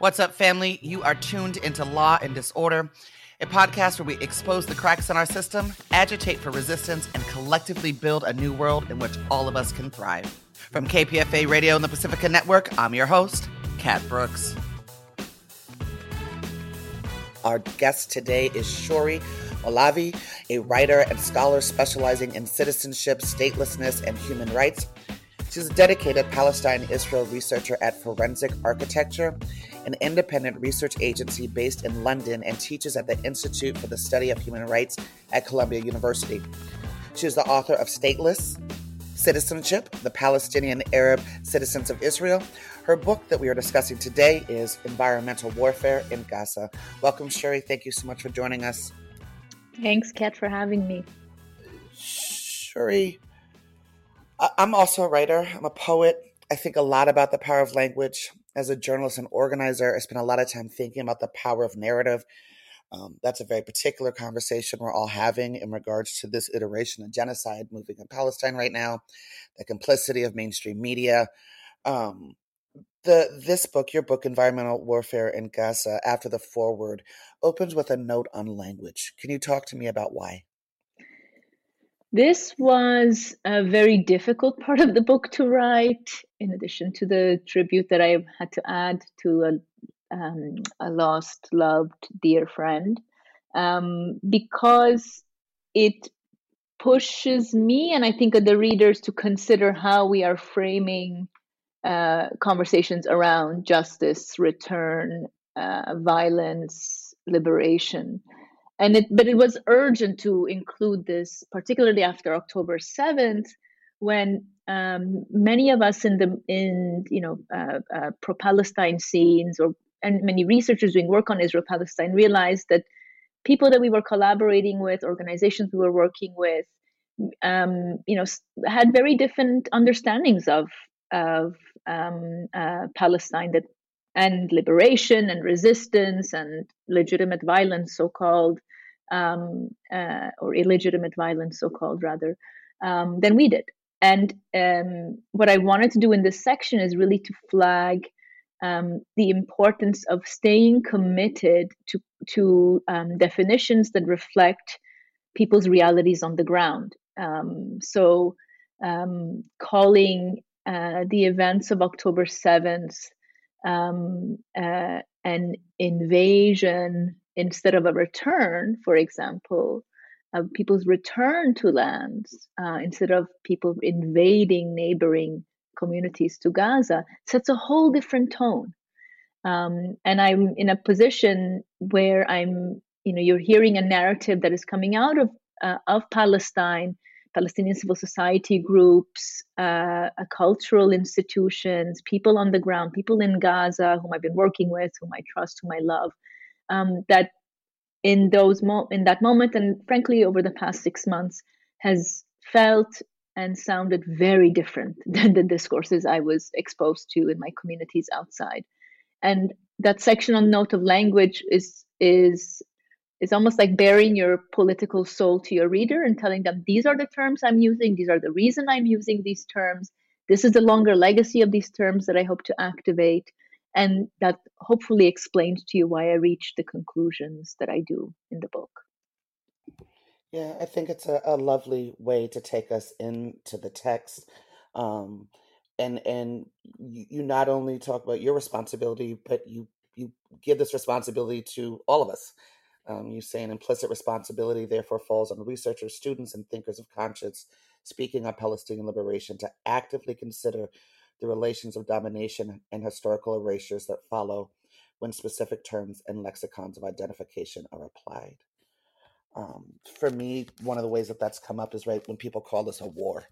What's up, family? You are tuned into Law and Disorder, a podcast where we expose the cracks in our system, agitate for resistance, and collectively build a new world in which all of us can thrive. From KPFA Radio and the Pacifica Network, I'm your host, Kat Brooks. Our guest today is Shory Olavi, a writer and scholar specializing in citizenship, statelessness, and human rights. She's a dedicated Palestine-Israel researcher at Forensic Architecture, an independent research agency based in London, and teaches at the Institute for the Study of Human Rights at Columbia University. She is the author of Stateless Citizenship, the Palestinian Arab Citizens of Israel. Her book that we are discussing today is Environmental Warfare in Gaza. Welcome, Shory. Thank you so much for joining us. Thanks, Kat, for having me. Shory, I'm also a writer. I'm a poet. I think a lot about the power of language. As a journalist and organizer, I spend a lot of time thinking about the power of narrative. That's a very particular conversation we're all having in regards to this iteration of genocide moving in Palestine right now, the complicity of mainstream media. This book, your book, Environmental Warfare in Gaza, after the foreword, opens with a note on language. Can you talk to me about why? This was a very difficult part of the book to write, in addition to the tribute that I had to add to a lost, loved, dear friend, because it pushes me and I think the readers to consider how we are framing conversations around justice, return, violence, liberation. But it was urgent to include this, particularly after October 7th, when many of us in pro-Palestine scenes and many researchers doing work on Israel-Palestine realized that people that we were collaborating with, organizations we were working with, had very different understandings of Palestine and liberation and resistance and legitimate violence, so-called, or illegitimate violence, so-called, rather, than we did. And what I wanted to do in this section is really to flag the importance of staying committed to definitions that reflect people's realities on the ground. Calling the events of October 7th an invasion instead of a return, for example, people's return to lands instead of people invading neighboring communities to Gaza, sets a whole different tone. And I'm in a position where you're hearing a narrative that is coming out of Palestine, Palestinian civil society groups, cultural institutions, people on the ground, people in Gaza whom I've been working with, whom I trust, whom I love, that in that moment, and frankly over the past 6 months, has felt and sounded very different than the discourses I was exposed to in my communities outside. And that section on note of language is almost like bearing your political soul to your reader and telling them, these are the terms I'm using, these are the reason I'm using these terms, this is the longer legacy of these terms that I hope to activate, and that hopefully explains to you why I reached the conclusions that I do in the book. Yeah, I think it's a lovely way to take us into the text. And you not only talk about your responsibility, but you give this responsibility to all of us. You say an implicit responsibility therefore falls on researchers, students, and thinkers of conscience speaking on Palestinian liberation to actively consider the relations of domination and historical erasures that follow when specific terms and lexicons of identification are applied. For me, one of the ways that that's come up is right when people call this a war.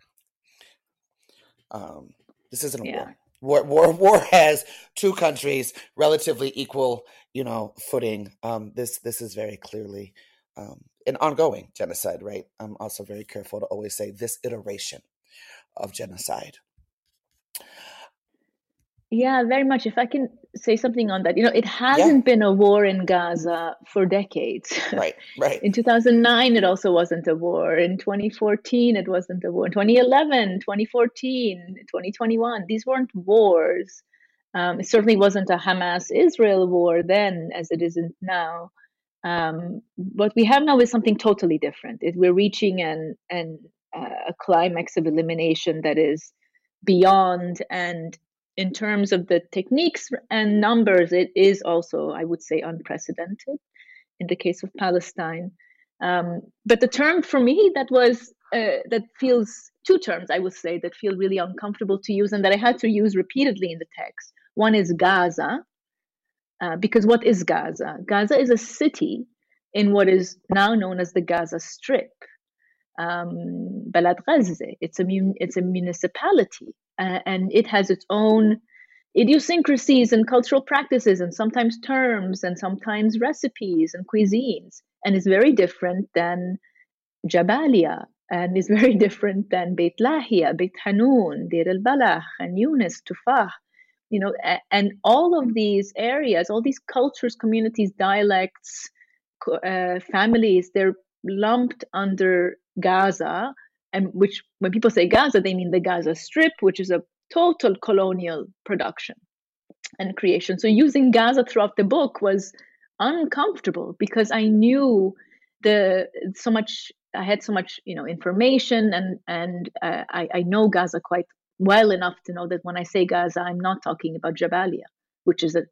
This isn't a war. War has two countries relatively equal, footing. This is very clearly an ongoing genocide, right? I'm also very careful to always say this iteration of genocide. Yeah, very much. If I can say something on that, it hasn't been a war in Gaza for decades. Right. In 2009, it also wasn't a war. In 2014, it wasn't a war. In 2011, 2014, 2021, these weren't wars. It certainly wasn't a Hamas-Israel war then, as it isn't now. What we have now is something totally different. We're reaching a climax of elimination that is beyond, and in terms of the techniques and numbers, it is also, I would say, unprecedented in the case of Palestine. But the term for me that feels, two terms I would say that feel really uncomfortable to use and that I had to use repeatedly in the text. One is Gaza, because what is Gaza? Gaza is a city in what is now known as the Gaza Strip. Balad Ghazze. It's a municipality, and it has its own idiosyncrasies and cultural practices, and sometimes terms, and sometimes recipes and cuisines, and is very different than Jabalia, and is very different than Beit Lahia, Beit Hanun, Deir el Balah, and Yunis, Tufah. And all of these areas, all these cultures, communities, dialects, families, they're lumped under Gaza, and which, when people say Gaza, they mean the Gaza Strip, which is a total colonial production and creation. So using Gaza throughout the book was uncomfortable because I knew I had so much information, and I know Gaza quite well enough to know that when I say Gaza, I'm not talking about Jabalia, which is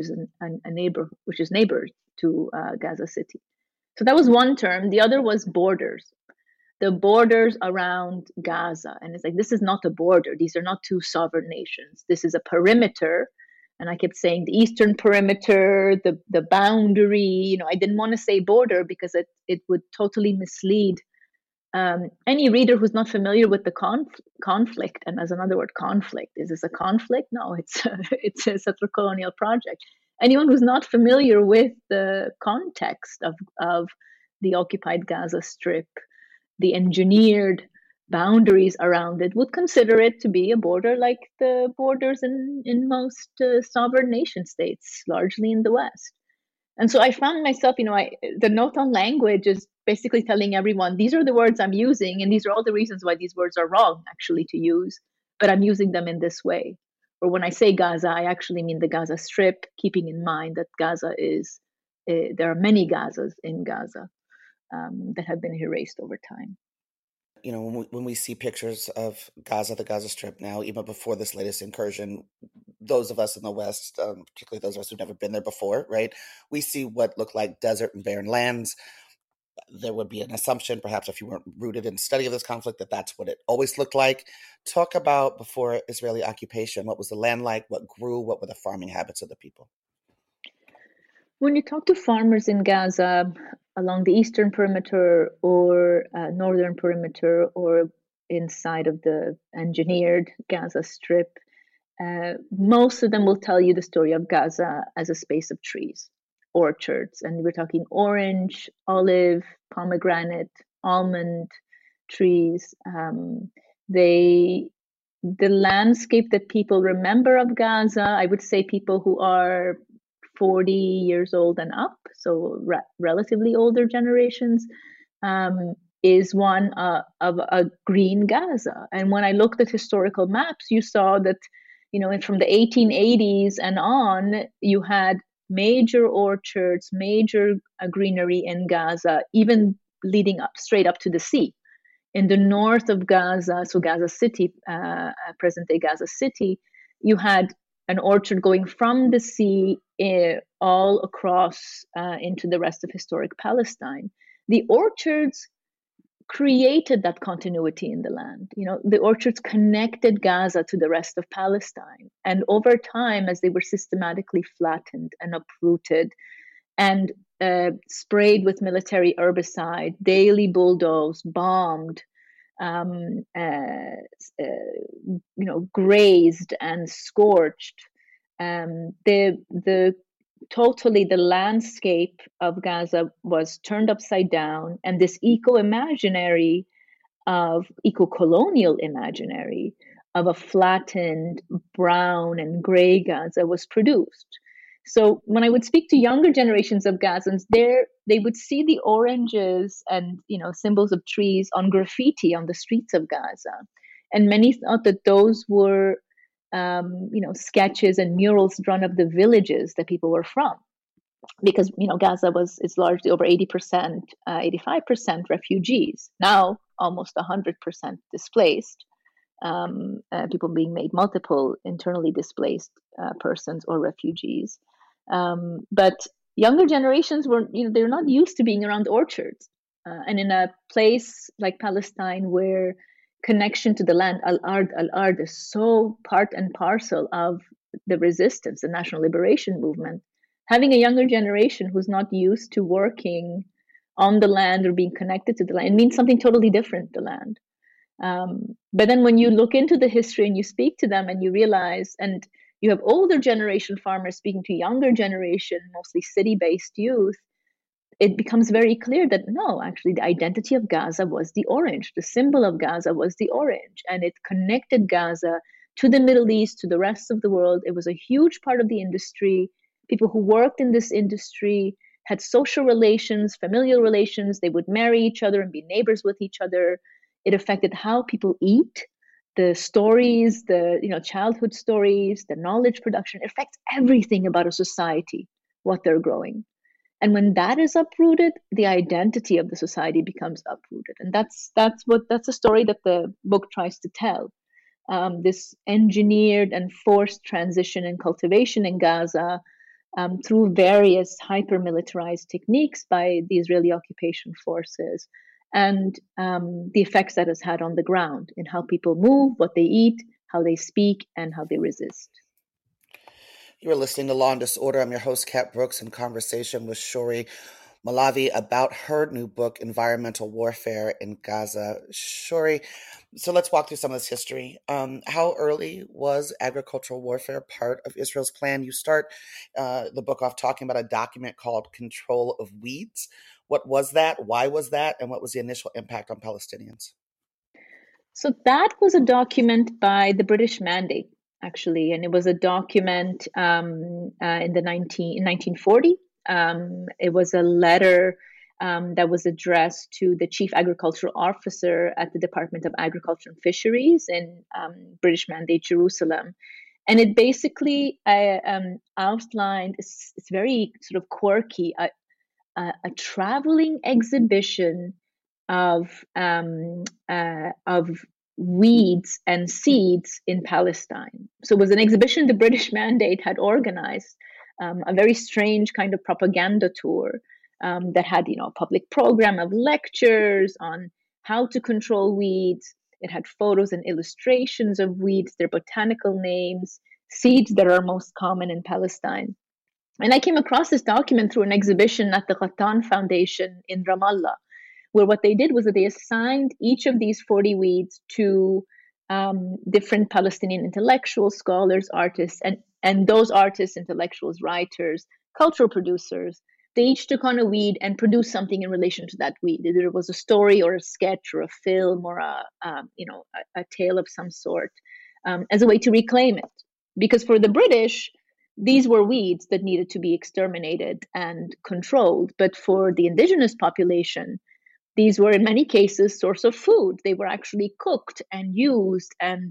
neighbor to Gaza City. So that was one term. The other was borders. The borders around Gaza, and it's like, this is not a border. These are not two sovereign nations. This is a perimeter. And I kept saying the eastern perimeter, the boundary. I didn't want to say border because it would totally mislead any reader who's not familiar with the conflict. And as another word, conflict. Is this a conflict? No, it's a settler colonial project. Anyone who's not familiar with the context of the occupied Gaza Strip, the engineered boundaries around it, would consider it to be a border like the borders in most sovereign nation states, largely in the West. And so I found myself, the note on language is basically telling everyone, these are the words I'm using, and these are all the reasons why these words are wrong, actually, to use, but I'm using them in this way. Or when I say Gaza, I actually mean the Gaza Strip, keeping in mind that Gaza there are many Gazas in Gaza that have been erased over time. When we see pictures of Gaza, the Gaza Strip now, even before this latest incursion, those of us in the West, particularly those of us who've never been there before, right, we see what look like desert and barren lands. There would be an assumption, perhaps if you weren't rooted in study of this conflict, that that's what it always looked like. Talk about before Israeli occupation, what was the land like, what grew, what were the farming habits of the people? When you talk to farmers in Gaza along the eastern perimeter or northern perimeter or inside of the engineered Gaza Strip, most of them will tell you the story of Gaza as a space of trees, orchards, and we're talking orange, olive, pomegranate, almond trees. The landscape that people remember of Gaza, I would say people who are 40 years old and up, so relatively older generations, is one of a green Gaza. And when I looked at historical maps, you saw that, from the 1880s and on, you had major orchards, major greenery in Gaza, even leading up straight up to the sea. In the north of Gaza, so Gaza City, present-day Gaza City, you had an orchard going from the sea all across into the rest of historic Palestine. The orchards created that continuity in the land. The orchards connected Gaza to the rest of Palestine. And over time, as they were systematically flattened and uprooted and sprayed with military herbicide, daily bulldozed, bombed, grazed and scorched, the landscape of Gaza was turned upside down, and this eco-colonial imaginary of a flattened brown and gray Gaza was produced. So when I would speak to younger generations of Gazans, they would see the oranges and symbols of trees on graffiti on the streets of Gaza, and many thought that those were sketches and murals drawn of the villages that people were from, because Gaza is largely over 80%, 85% refugees, now almost 100% displaced, people being made multiple internally displaced persons or refugees. But younger generations they're not used to being around orchards, and in a place like Palestine where connection to the land, al-ard is so part and parcel of the resistance, the national liberation movement. Having a younger generation who's not used to working on the land or being connected to the land, it means something totally different, the land. But then when you look into the history and you speak to them and you realize, and you have older generation farmers speaking to younger generation, mostly city-based youth, it becomes very clear that no, actually the identity of Gaza was the orange. The symbol of Gaza was the orange, and it connected Gaza to the Middle East, to the rest of the world. It was a huge part of the industry. People who worked in this industry had social relations, familial relations. They would marry each other and be neighbors with each other. It affected how people eat, the stories, the childhood stories, the knowledge production. It affects everything about a society, what they're growing. And when that is uprooted, the identity of the society becomes uprooted. And that's a story that the book tries to tell. This engineered and forced transition and cultivation in Gaza, through various hyper-militarized techniques by the Israeli occupation forces, and the effects that has had on the ground in how people move, what they eat, how they speak, and how they resist. You are listening to Law and Disorder. I'm your host, Kat Brooks, in conversation with Shouri Malavi about her new book, Environmental Warfare in Gaza. Shouri, so let's walk through some of this history. How early was agricultural warfare part of Israel's plan? You start the book off talking about a document called Control of Weeds. What was that? Why was that? And what was the initial impact on Palestinians? So that was a document by the British Mandate, actually, and it was a document in 1940. It was a letter that was addressed to the chief agricultural officer at the Department of Agriculture and Fisheries in British Mandate, Jerusalem. And it basically outlined, it's very sort of quirky, a traveling exhibition of weeds and seeds in Palestine. So it was an exhibition the British Mandate had organized, a very strange kind of propaganda tour that had, a public program of lectures on how to control weeds. It had photos and illustrations of weeds, their botanical names, seeds that are most common in Palestine. And I came across this document through an exhibition at the Ghattan Foundation in Ramallah, where what they did was that they assigned each of these 40 weeds to different Palestinian intellectuals, scholars, artists, and those artists, intellectuals, writers, cultural producers. They each took on a weed and produced something in relation to that weed. Either it was a story or a sketch or a film or a tale of some sort, as a way to reclaim it. Because for the British, these were weeds that needed to be exterminated and controlled. But for the indigenous population, these were in many cases source of food. They were actually cooked and used, and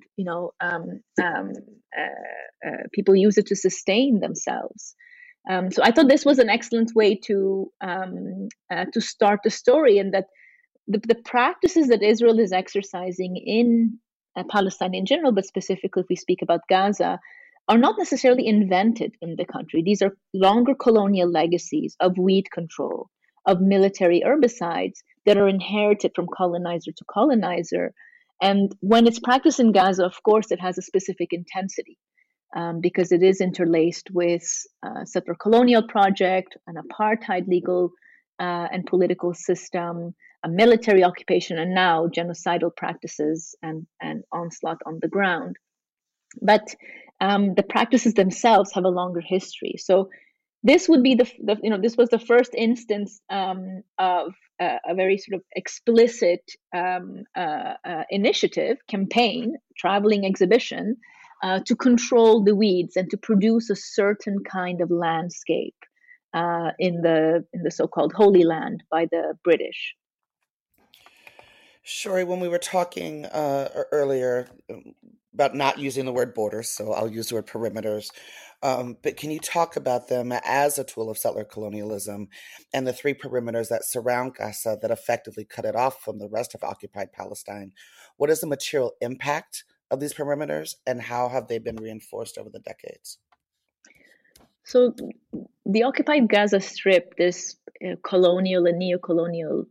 people use it to sustain themselves. So I thought this was an excellent way to start the story, and that the practices that Israel is exercising in Palestine in general, but specifically if we speak about Gaza, are not necessarily invented in the country. These are longer colonial legacies of weed control, of military herbicides that are inherited from colonizer to colonizer. And when it's practiced in Gaza, of course, it has a specific intensity because it is interlaced with settler colonial project, an apartheid legal and political system, a military occupation, and now genocidal practices and onslaught on the ground. But the practices themselves have a longer history. So this would be this was the first instance of a very sort of explicit initiative, campaign, traveling exhibition to control the weeds and to produce a certain kind of landscape in the so-called Holy Land by the British. Shouri, when we were talking earlier, about not using the word borders, so I'll use the word perimeters. But can you talk about them as a tool of settler colonialism and the three perimeters that surround Gaza that effectively cut it off from the rest of occupied Palestine? What is the material impact of these perimeters, and how have they been reinforced over the decades? So the occupied Gaza Strip, this colonial and neo-colonial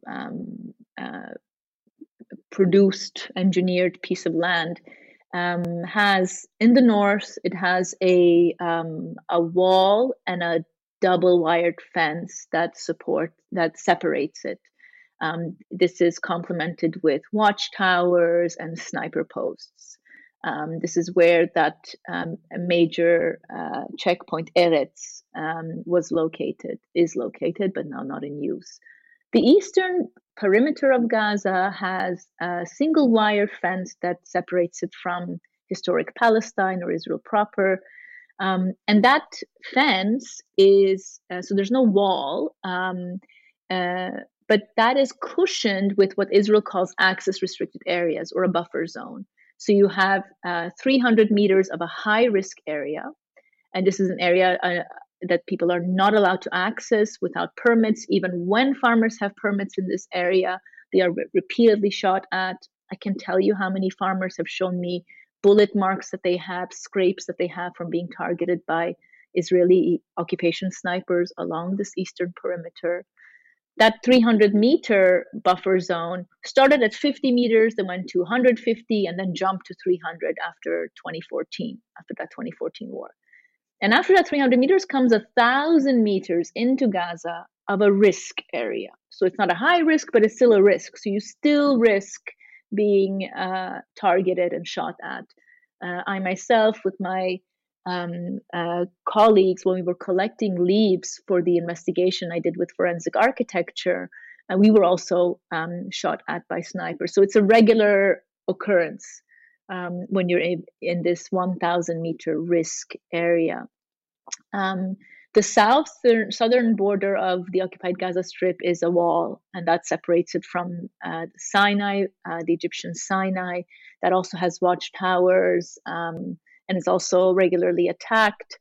produced, engineered piece of land, has in the north, it has a wall and a double wired fence that separates it. This is complemented with watchtowers and sniper posts. This is where that major checkpoint Eretz is located, but now not in use. The eastern perimeter of Gaza has a single wire fence that separates it from historic Palestine or Israel proper. And that fence is, so there's no wall, but that is cushioned with what Israel calls access restricted areas or a buffer zone. So you have 300 meters of a high risk area. And this is an area that people are not allowed to access without permits. Even when farmers have permits in this area, they are repeatedly shot at. I can tell you how many farmers have shown me bullet marks that they have, scrapes that they have from being targeted by Israeli occupation snipers along this eastern perimeter. That 300-meter buffer zone started at 50 meters, then went to 150, and then jumped to 300 after 2014, after that 2014 war. And after that 300 meters comes 1,000 meters into Gaza of a risk area. So it's not a high risk, but it's still a risk. So you still risk being targeted and shot at. I myself, with my colleagues, when we were collecting leaves for the investigation I did with forensic architecture, we were also shot at by snipers. So it's a regular occurrence when you're in this 1,000-meter risk area. The southern border of the occupied Gaza Strip is a wall, and that separates it from Sinai, the Egyptian Sinai. That also has watchtowers, and is also regularly attacked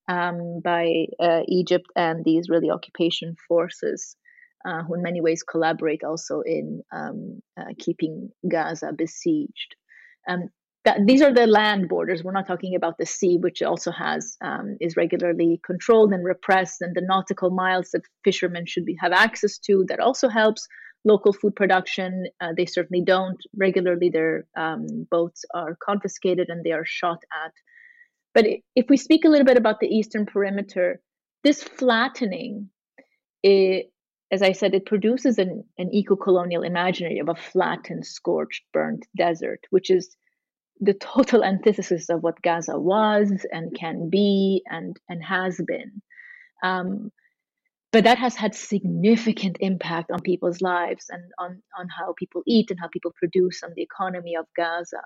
by Egypt and the Israeli occupation forces, who in many ways collaborate also in keeping Gaza besieged. These are the land borders. We're not talking about the sea, which also is regularly controlled and repressed, and the nautical miles that fishermen should have access to. That also helps local food production. They certainly don't. Regularly, their boats are confiscated and they are shot at. But if we speak a little bit about the eastern perimeter, this flattening, as I said, it produces an eco-colonial imaginary of a flattened, scorched, burnt desert, which is the total antithesis of what Gaza was and can be and has been. But that has had significant impact on people's lives and on how people eat and how people produce, on the economy of Gaza.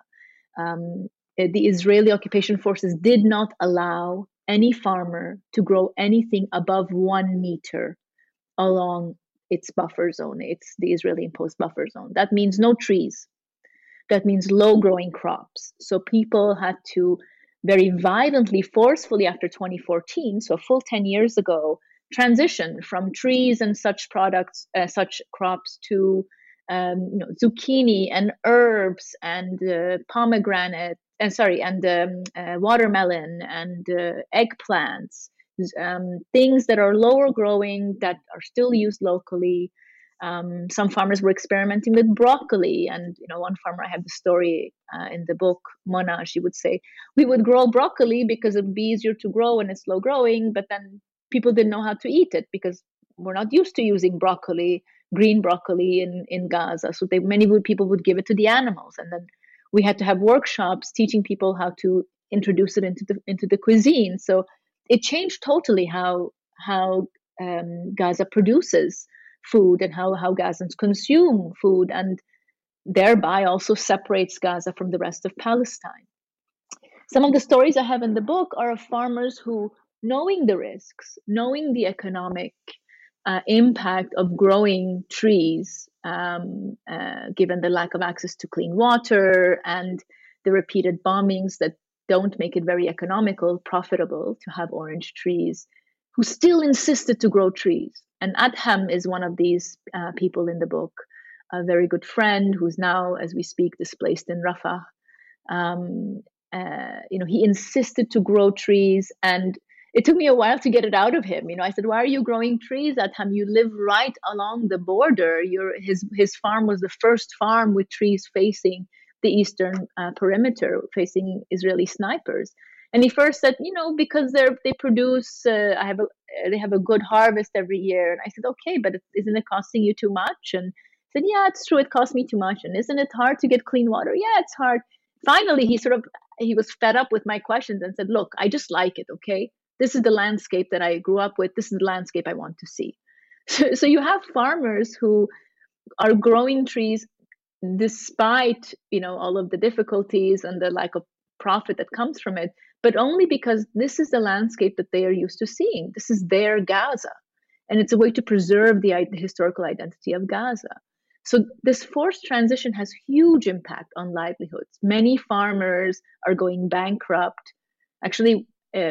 The Israeli occupation forces did not allow any farmer to grow anything above 1 meter along its buffer zone. It's the Israeli imposed buffer zone. That means no trees. That means low growing crops. So people had to very violently, forcefully after 2014, so a full 10 years ago, transition from trees and such products, such crops to zucchini and herbs and pomegranate, and watermelon and eggplants, things that are lower growing that are still used locally. Some farmers were experimenting with broccoli, and one farmer, I have the story in the book, Mona. She would say we would grow broccoli because it would be easier to grow and it's slow growing, but then people didn't know how to eat it because we're not used to using broccoli, green broccoli in Gaza. So many people would give it to the animals, and then we had to have workshops teaching people how to introduce it into the cuisine. So it changed totally how Gaza produces food and how Gazans consume food, and thereby also separates Gaza from the rest of Palestine. Some of the stories I have in the book are of farmers who, knowing the risks, knowing the economic impact of growing trees, given the lack of access to clean water and the repeated bombings that don't make it very economical, profitable to have orange trees, who still insisted to grow trees. And Adham is one of these people in the book, a very good friend who's now, as we speak, displaced in Rafah. He insisted to grow trees, and it took me a while to get it out of him. I said, "Why are you growing trees, Adham? You live right along the border. His farm was the first farm with trees facing the eastern perimeter, facing Israeli snipers." And he first said, because they produce, they have a good harvest every year. And I said, okay, but isn't it costing you too much? And he said, yeah, it's true, it costs me too much. And isn't it hard to get clean water? Yeah, it's hard. Finally, he was fed up with my questions and said, look, I just like it, okay? This is the landscape that I grew up with. This is the landscape I want to see. So you have farmers who are growing trees despite, all of the difficulties and the lack of profit that comes from it, but only because this is the landscape that they are used to seeing. This is their Gaza. And it's a way to preserve the historical identity of Gaza. So this forced transition has huge impact on livelihoods. Many farmers are going bankrupt. Actually,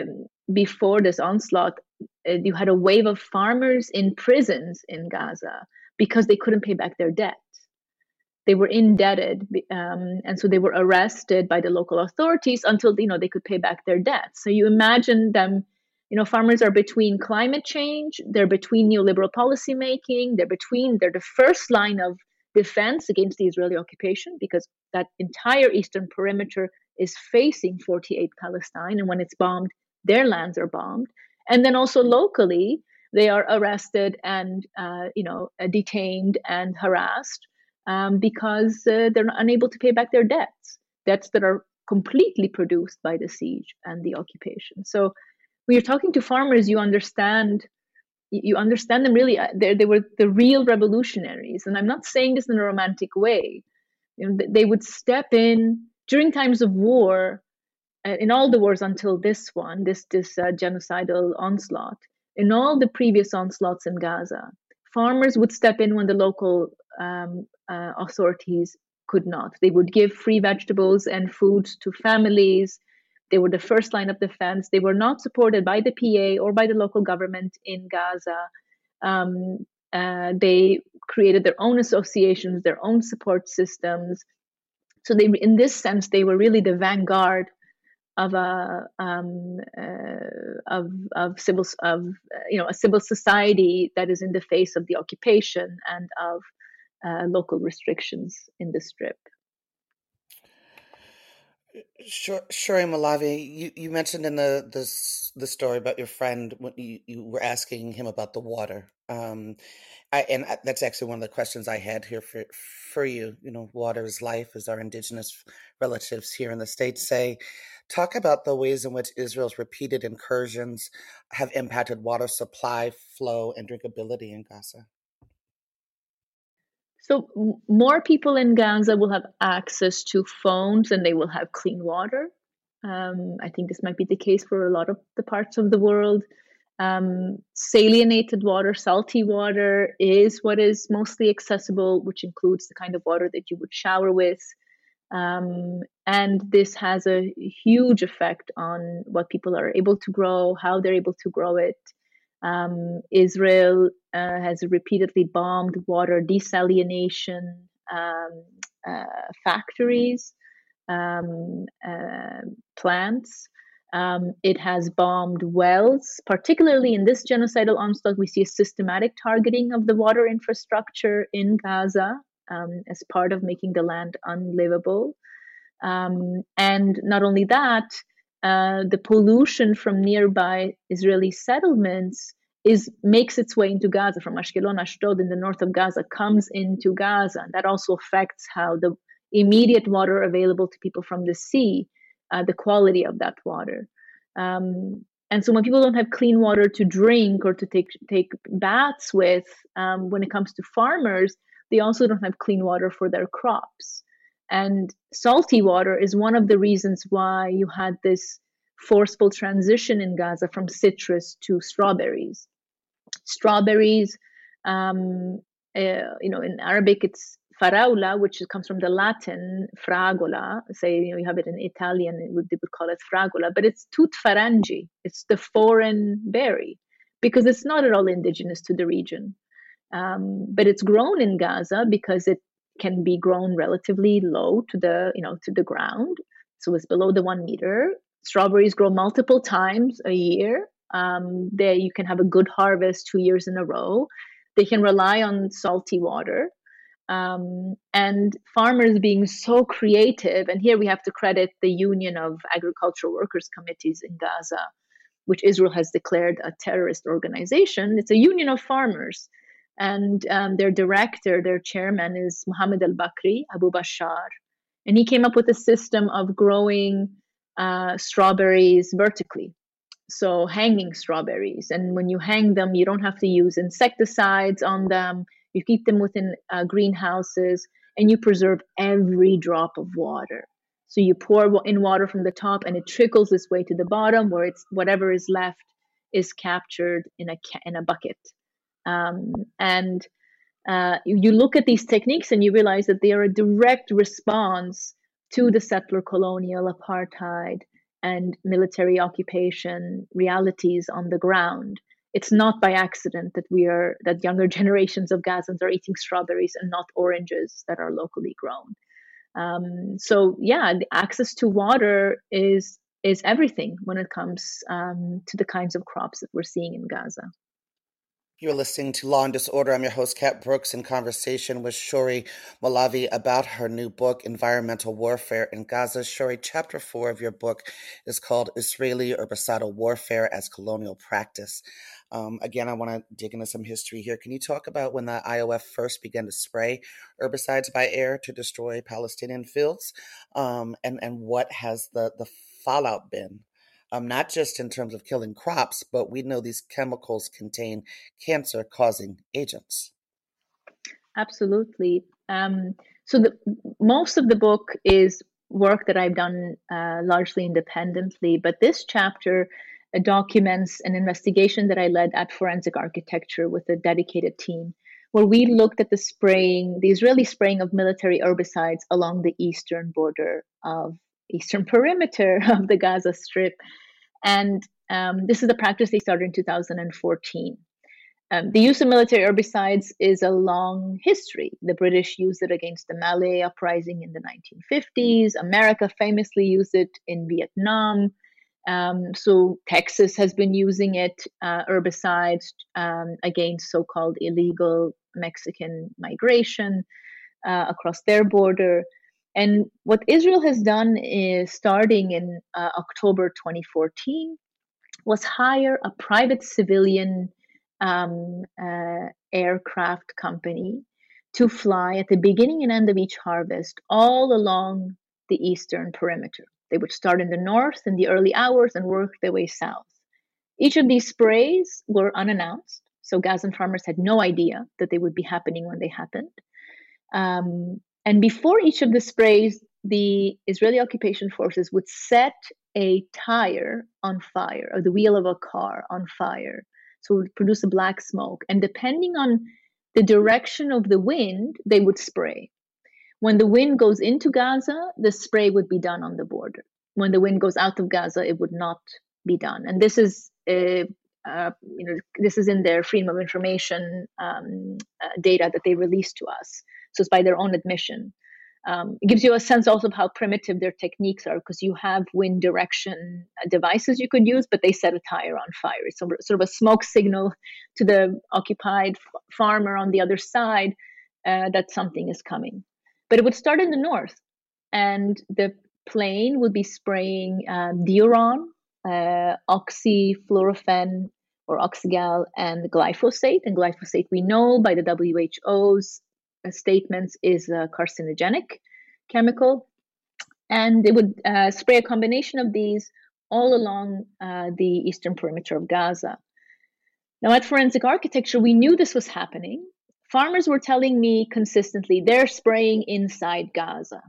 before this onslaught, you had a wave of farmers in prisons in Gaza because they couldn't pay back their debt. They were indebted, and so they were arrested by the local authorities until they could pay back their debts. So you imagine them, farmers are between climate change, they're between neoliberal policymaking, they're the first line of defense against the Israeli occupation, because that entire eastern perimeter is facing 48 Palestine, and when it's bombed, their lands are bombed. And then also locally, they are arrested and detained and harassed. Because they're unable to pay back their debts that are completely produced by the siege and the occupation. So when you're talking to farmers, you understand them really. They were the real revolutionaries. And I'm not saying this in a romantic way. They would step in during times of war, in all the wars until this one, this genocidal onslaught, in all the previous onslaughts in Gaza. Farmers would step in when the local authorities could not. They would give free vegetables and food to families. They were the first line of defense. They were not supported by the PA or by the local government in Gaza. They created their own associations, their own support systems. So in this sense, they were really the vanguard of a civil society that is in the face of the occupation and of local restrictions in the Strip. Sure, Malavi, you mentioned in the story about your friend when you were asking him about the water. That's actually one of the questions I had here for you. Water is life, as our indigenous relatives here in the States say. Talk about the ways in which Israel's repeated incursions have impacted water supply, flow, and drinkability in Gaza. So more people in Gaza will have access to phones and they will have clean water. I think this might be the case for a lot of the parts of the world. Salinated water, salty water is what is mostly accessible, which includes the kind of water that you would shower with. And this has a huge effect on what people are able to grow, how they're able to grow it. Israel has repeatedly bombed water desalination factories, plants. It has bombed wells. Particularly in this genocidal onslaught, we see a systematic targeting of the water infrastructure in Gaza as part of making the land unlivable. And not only that, the pollution from nearby Israeli settlements makes its way into Gaza from Ashkelon, Ashdod in the north of Gaza, comes into Gaza. And that also affects how the immediate water available to people from the sea, the quality of that water. And so when people don't have clean water to drink or to take baths with, when it comes to farmers, they also don't have clean water for their crops. And salty water is one of the reasons why you had this forceful transition in Gaza from citrus to strawberries. Strawberries, in Arabic, it's faraula, which comes from the Latin fragola. Say, you have it in Italian, they would call it fragola, but it's tut farangi. It's the foreign berry because it's not at all indigenous to the region. But it's grown in Gaza because it can be grown relatively low to the ground. So it's below the 1 meter. Strawberries grow multiple times a year. You can have a good harvest 2 years in a row. They can rely on salty water. And farmers being so creative, and here we have to credit the Union of Agricultural Workers Committees in Gaza, which Israel has declared a terrorist organization. It's a union of farmers. And their director, their chairman is Mohammed al-Bakri, Abu Bashar. And he came up with a system of growing strawberries vertically. So hanging strawberries. And when you hang them, you don't have to use insecticides on them. You keep them within greenhouses, and you preserve every drop of water. So you pour in water from the top, and it trickles its way to the bottom, where it's whatever is left is captured in a bucket. And you look at these techniques, and you realize that they are a direct response to the settler colonial apartheid and military occupation realities on the ground. It's not by accident that younger generations of Gazans are eating strawberries and not oranges that are locally grown. So yeah, the access to water is everything when it comes to the kinds of crops that we're seeing in Gaza. You're listening to Law and Disorder. I'm your host, Kat Brooks, in conversation with Shory Malavi about her new book, Environmental Warfare in Gaza. Shory, chapter 4 of your book is called Israeli Herbicidal Warfare as Colonial Practice. Again, I want to dig into some history here. Can you talk about when the IOF first began to spray herbicides by air to destroy Palestinian fields? And what has the fallout been? Not just in terms of killing crops, but we know these chemicals contain cancer-causing agents. Absolutely. So most of the book is work that I've done largely independently, but this chapter documents an investigation that I led at Forensic Architecture with a dedicated team, where we looked at the Israeli spraying of military herbicides along the eastern perimeter of the Gaza Strip. And this is a practice they started in 2014. The use of military herbicides is a long history. The British used it against the Malay uprising in the 1950s. America famously used it in Vietnam. So Texas has been using it, herbicides, against so-called illegal Mexican migration across their border. And what Israel has done is, starting in October 2014, was hire a private civilian aircraft company to fly at the beginning and end of each harvest all along the eastern perimeter. They would start in the north in the early hours and work their way south. Each of these sprays were unannounced, so Gazan farmers had no idea that they would be happening when they happened. And before each of the sprays, the Israeli occupation forces would set a tire on fire, or the wheel of a car on fire. So it would produce a black smoke. And depending on the direction of the wind, they would spray. When the wind goes into Gaza, the spray would be done on the border. When the wind goes out of Gaza, it would not be done. And this is this is in their Freedom of Information data that they released to us. So it's by their own admission. It gives you a sense also of how primitive their techniques are, because you have wind direction devices you could use, but they set a tire on fire. It's sort of a smoke signal to the occupied farmer on the other side that something is coming. But it would start in the north, and the plane would be spraying diuron, oxyfluorophene or oxygal, and glyphosate. And glyphosate, we know by the WHO's statements, is a carcinogenic chemical. And they would spray a combination of these all along the eastern perimeter of Gaza. Now, at Forensic Architecture, we knew this was happening. Farmers were telling me consistently they're spraying inside Gaza.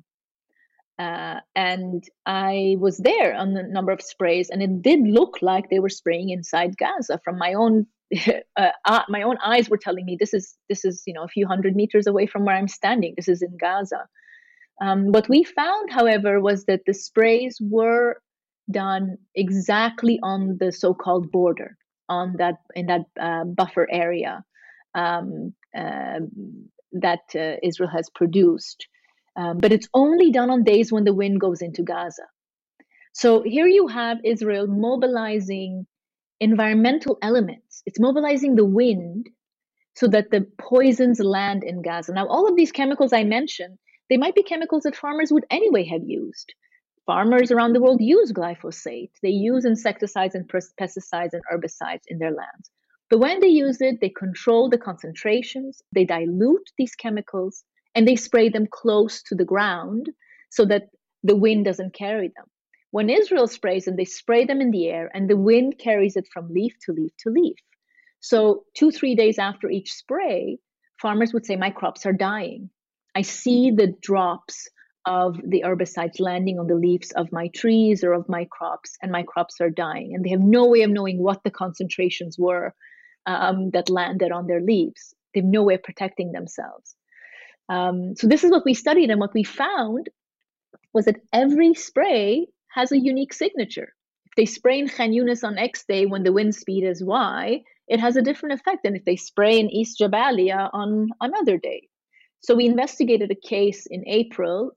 And I was there on the number of sprays, and it did look like they were spraying inside Gaza. From my own my own eyes were telling me this is a few hundred meters away from where I'm standing. This is in Gaza. What we found, however, was that the sprays were done exactly on the so-called border, on that in that buffer area um, uh, that Israel has produced. But it's only done on days when the wind goes into Gaza. So here you have Israel mobilizing environmental elements. It's mobilizing the wind so that the poisons land in Gaza. Now, all of these chemicals I mentioned, they might be chemicals that farmers would anyway have used. Farmers around the world use glyphosate. They use insecticides and pesticides and herbicides in their lands. But when they use it, they control the concentrations, they dilute these chemicals, and they spray them close to the ground so that the wind doesn't carry them. When Israel sprays them, they spray them in the air, and the wind carries it from leaf to leaf to leaf. So 2-3 days after each spray, farmers would say, my crops are dying. I see the drops of the herbicides landing on the leaves of my trees or of my crops, and my crops are dying. And they have no way of knowing what the concentrations were that landed on their leaves. They have no way of protecting themselves. So this is what we studied, and what we found was that every spray has a unique signature. If they spray in Khan Yunis on X day when the wind speed is Y, it has a different effect than if they spray in East Jabalia on another day. So we investigated a case in April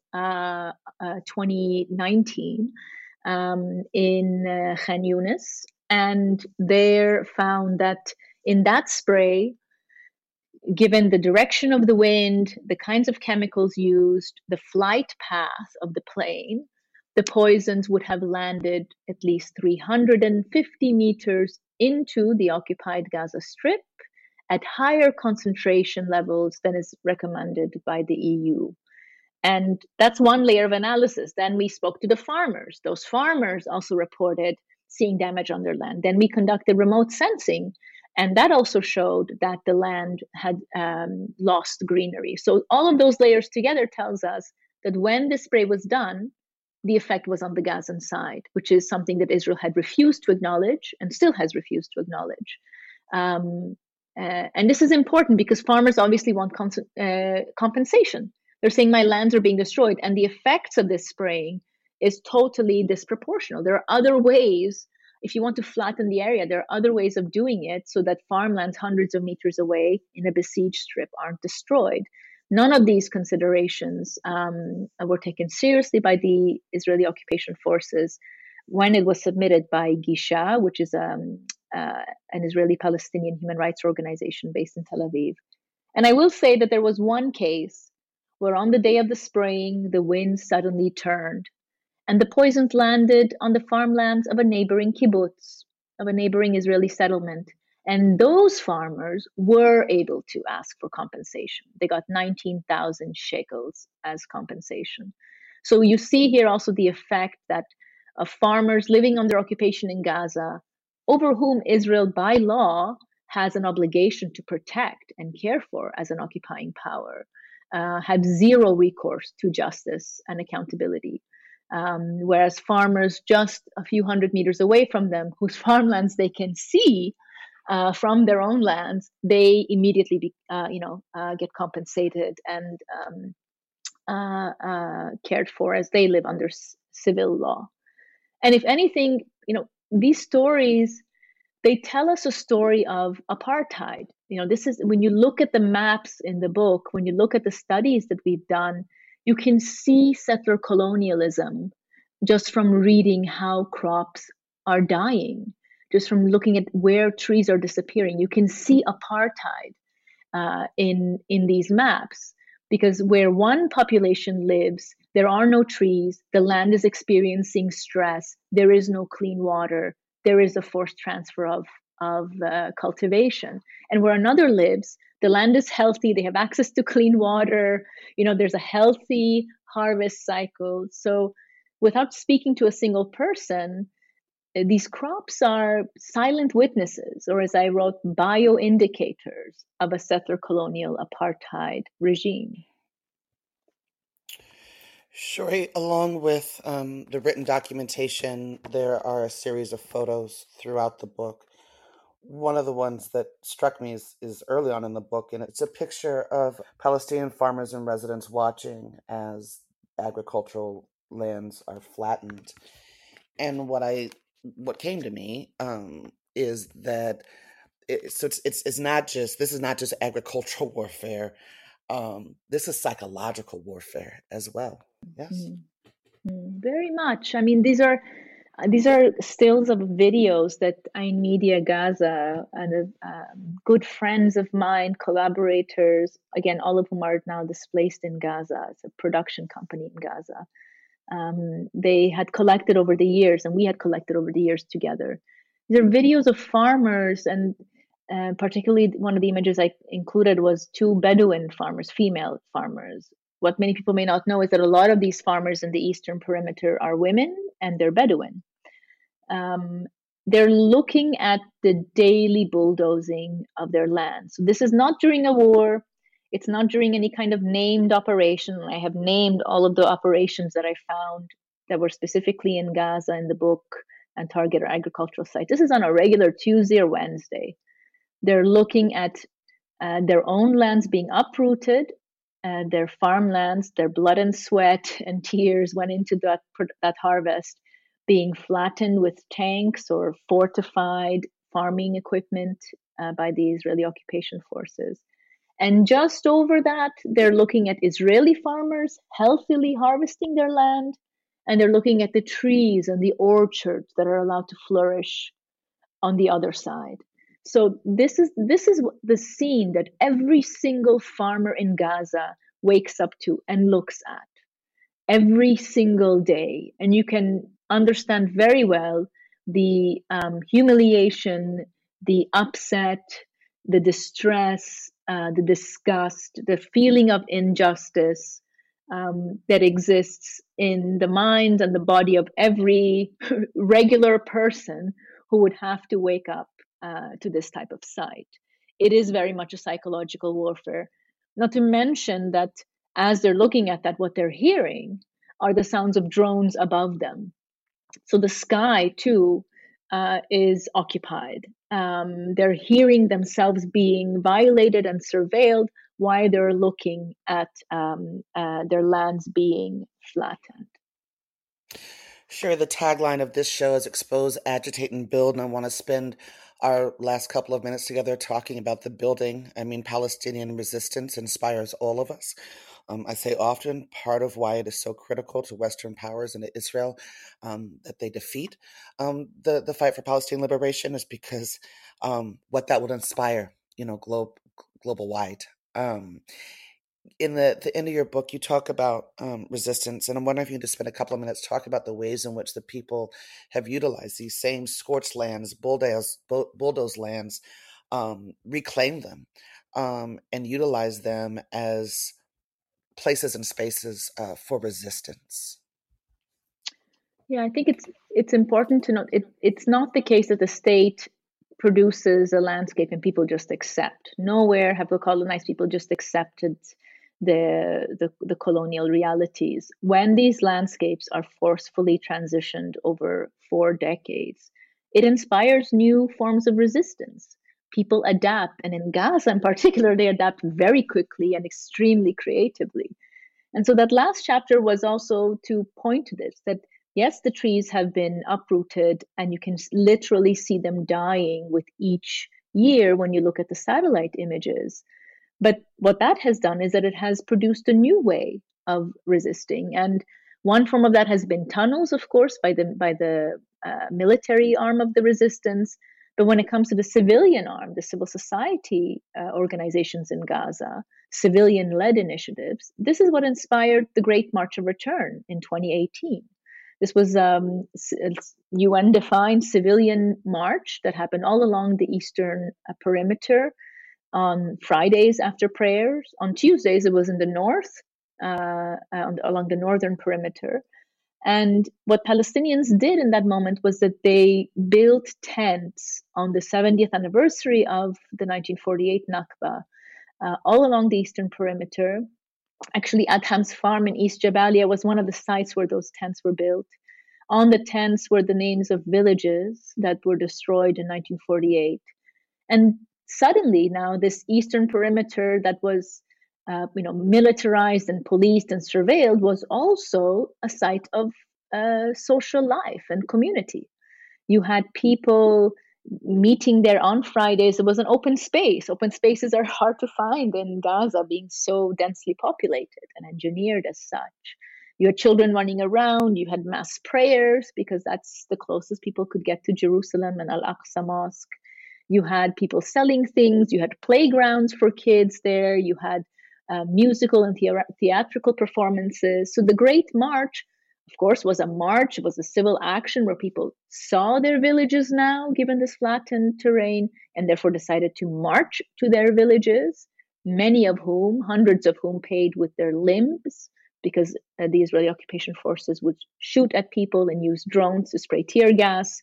2019 in Khan Yunis, and there found that in that spray, given the direction of the wind, the kinds of chemicals used, the flight path of the plane, the poisons would have landed at least 350 meters into the occupied Gaza Strip at higher concentration levels than is recommended by the EU. And that's one layer of analysis. Then we spoke to the farmers. Those farmers also reported seeing damage on their land. Then we conducted remote sensing, and that also showed that the land had lost greenery. So all of those layers together tells us that when the spray was done, the effect was on the Gazan side, which is something that Israel had refused to acknowledge and still has refused to acknowledge. And this is important because farmers obviously want compensation. They're saying my lands are being destroyed, and the effects of this spraying is totally disproportional. There are other ways. If you want to flatten the area, there are other ways of doing it so that farmlands hundreds of meters away in a besieged strip aren't destroyed. None of these considerations were taken seriously by the Israeli occupation forces when it was submitted by Gisha, which is an Israeli-Palestinian human rights organization based in Tel Aviv. And I will say that there was one case where on the day of the spraying, the wind suddenly turned, and the poisons landed on the farmlands of a neighboring kibbutz, of a neighboring Israeli settlement. And those farmers were able to ask for compensation. They got 19,000 shekels as compensation. So you see here also the effect that of farmers living under occupation in Gaza, over whom Israel by law has an obligation to protect and care for as an occupying power, have zero recourse to justice and accountability. Whereas farmers just a few hundred meters away from them, whose farmlands they can see from their own lands, they immediately get compensated and cared for as they live under civil law. And if anything, these stories, they tell us a story of apartheid. This is when you look at the maps in the book, when you look at the studies that we've done, you can see settler colonialism just from reading how crops are dying, just from looking at where trees are disappearing. You can see apartheid in these maps, because where one population lives, there are no trees, the land is experiencing stress, there is no clean water, there is a forced transfer of cultivation. And where another lives, the land is healthy, they have access to clean water, there's a healthy harvest cycle. So without speaking to a single person, these crops are silent witnesses, or as I wrote, bioindicators of a settler colonial apartheid regime. Sure. Along with the written documentation, there are a series of photos throughout the book. one of the ones that struck me is early on in the book, and it's a picture of Palestinian farmers and residents watching as agricultural lands are flattened. And what came to me is that it's not just this is not just agricultural warfare. This is psychological warfare as well. Yes. Mm, very much. I mean, these are stills of videos that Ain Media Gaza and good friends of mine, collaborators, again, all of whom are now displaced in Gaza. It's a production company in Gaza. They had collected over the years, and we had collected over the years together. These are videos of farmers, and particularly one of the images I included was two Bedouin farmers, female farmers. What many people may not know is that a lot of these farmers in the eastern perimeter are women and they're Bedouin. Um, they're looking at the daily bulldozing of their land. So this is not during a war. It's not during any kind of named operation. I have named all of the operations that I found that were specifically in Gaza in the book and target our agricultural sites. This is on a regular Tuesday or Wednesday. They're looking at their own lands being uprooted, their farmlands, their blood and sweat and tears went into that harvest, being flattened with tanks or fortified farming equipment by the Israeli occupation forces. And just over that, they're looking at Israeli farmers healthily harvesting their land, and they're looking at the trees and the orchards that are allowed to flourish on the other side. So this is the scene that every single farmer in Gaza wakes up to and looks at every single day, and you can understand very well the humiliation, the upset, the distress, the disgust, the feeling of injustice that exists in the mind and the body of every regular person who would have to wake up to this type of sight. It is very much a psychological warfare. Not to mention that as they're looking at that, what they're hearing are the sounds of drones above them. So the sky, too, is occupied. They're hearing themselves being violated and surveilled while they're looking at their lands being flattened. Sure, the tagline of this show is expose, agitate, and build, and I want to spend our last couple of minutes together talking about the building. I mean, Palestinian resistance inspires all of us. I say often part of why it is so critical to Western powers and to Israel that they defeat the fight for Palestinian liberation is because what that would inspire, global wide. Um, in the end of your book, you talk about resistance, and I'm wondering if you can just spend a couple of minutes talking about the ways in which the people have utilized these same scorched lands, bulldoze lands, reclaim them, and utilize them as places and spaces for resistance. Yeah, I think it's important to note it's not the case that the state produces a landscape and people just accept. Nowhere have the colonized people just accepted the colonial realities. When these landscapes are forcefully transitioned over 4 decades, it inspires new forms of resistance. People adapt, and in Gaza in particular, they adapt very quickly and extremely creatively. And so that last chapter was also to point to this, that yes, the trees have been uprooted, and you can literally see them dying with each year when you look at the satellite images. But what that has done is that it has produced a new way of resisting. And one form of that has been tunnels, of course, by the military arm of the resistance. But when it comes to the civilian arm, the civil society organizations in Gaza, civilian led initiatives, this is what inspired the Great March of Return in 2018. This was UN defined civilian march that happened all along the eastern perimeter on Fridays after prayers. On Tuesdays, it was in the north, along the northern perimeter. And what Palestinians did in that moment was that they built tents on the 70th anniversary of the 1948 Nakba all along the eastern perimeter. Actually, Adham's farm in East Jabalia was one of the sites where those tents were built. On the tents were the names of villages that were destroyed in 1948. And suddenly now this eastern perimeter that was militarized and policed and surveilled was also a site of social life and community. You had people meeting there on Fridays. It was an open space. Open spaces are hard to find in Gaza, being so densely populated and engineered as such. You had children running around. You had mass prayers because that's the closest people could get to Jerusalem and Al-Aqsa Mosque. You had people selling things. You had playgrounds for kids there. You had musical and theatrical performances. So the Great March, of course, was a march. It was a civil action where people saw their villages now, given this flattened terrain, and therefore decided to march to their villages, many of whom, hundreds of whom, paid with their limbs because the Israeli occupation forces would shoot at people and use drones to spray tear gas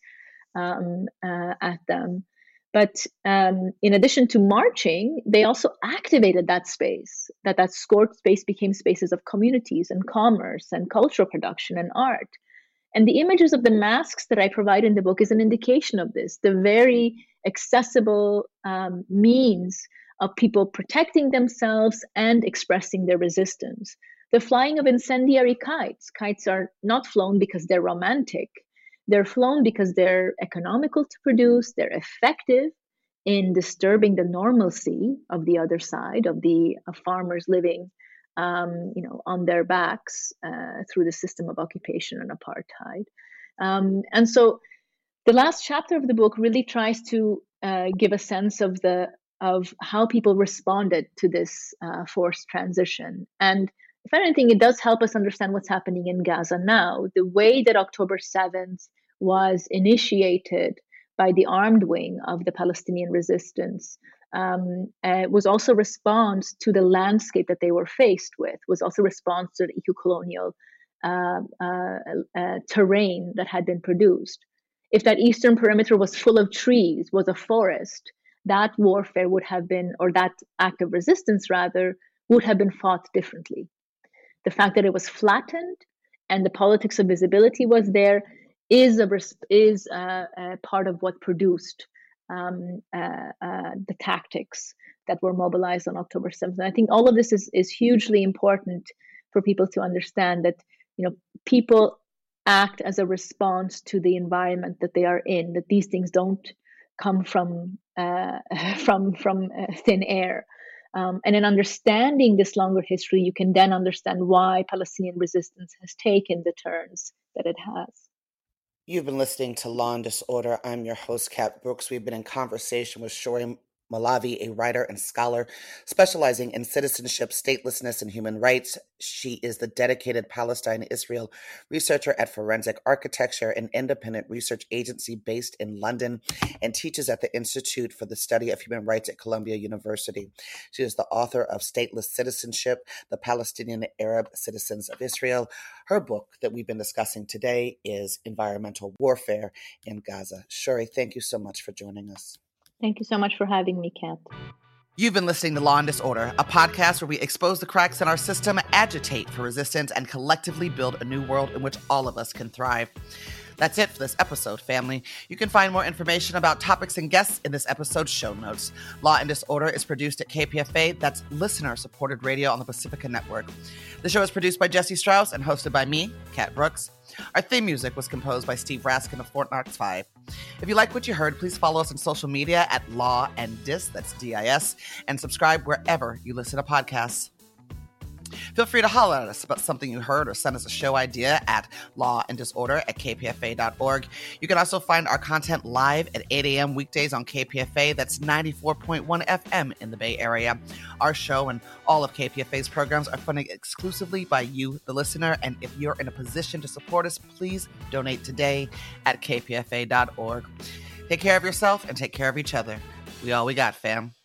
at them. But in addition to marching, they also activated that space, that scored space became spaces of communities and commerce and cultural production and art. And the images of the masks that I provide in the book is an indication of this, the very accessible means of people protecting themselves and expressing their resistance. The flying of incendiary kites. Kites are not flown because they're romantic. They're flown because they're economical to produce, they're effective in disturbing the normalcy of the other side, of the farmers living on their backs through the system of occupation and apartheid. And so the last chapter of the book really tries to give a sense of how people responded to this forced transition. And if anything, it does help us understand what's happening in Gaza now. The way that October 7th was initiated by the armed wing of the Palestinian resistance was also response to the landscape that they were faced with, was also response to the eco-colonial terrain that had been produced. If that eastern perimeter was full of trees, was a forest, that warfare would have been, or that act of resistance rather, would have been fought differently. The fact that it was flattened and the politics of visibility was there is a part of what produced the tactics that were mobilized on October 7th. And I think all of this is hugely important for people to understand that people act as a response to the environment that they are in, that these things don't come from thin air. And in understanding this longer history, you can then understand why Palestinian resistance has taken the turns that it has. You've been listening to Law and Disorder. I'm your host, Kat Brooks. We've been in conversation with Shori Malavi, a writer and scholar specializing in citizenship, statelessness, and human rights. She is the dedicated Palestine-Israel researcher at Forensic Architecture, an independent research agency based in London, and teaches at the Institute for the Study of Human Rights at Columbia University. She is the author of Stateless Citizenship, The Palestinian Arab Citizens of Israel. Her book that we've been discussing today is Environmental Warfare in Gaza. Shori, thank you so much for joining us. Thank you so much for having me, Kat. You've been listening to Law and Disorder, a podcast where we expose the cracks in our system, agitate for resistance, and collectively build a new world in which all of us can thrive. That's it for this episode, family. You can find more information about topics and guests in this episode's show notes. Law and Disorder is produced at KPFA, that's listener-supported radio on the Pacifica Network. The show is produced by Jesse Strauss and hosted by me, Kat Brooks. Our theme music was composed by Steve Raskin of Fort Knox 5. If you like what you heard, please follow us on social media at Law and Dis, that's D-I-S, and subscribe wherever you listen to podcasts. Feel free to holler at us about something you heard or send us a show idea at lawanddisorder@kpfa.org. You can also find our content live at 8 a.m. weekdays on KPFA. That's 94.1 FM in the Bay Area. Our show and all of KPFA's programs are funded exclusively by you, the listener. And if you're in a position to support us, please donate today at kpfa.org. Take care of yourself and take care of each other. We all we got, fam.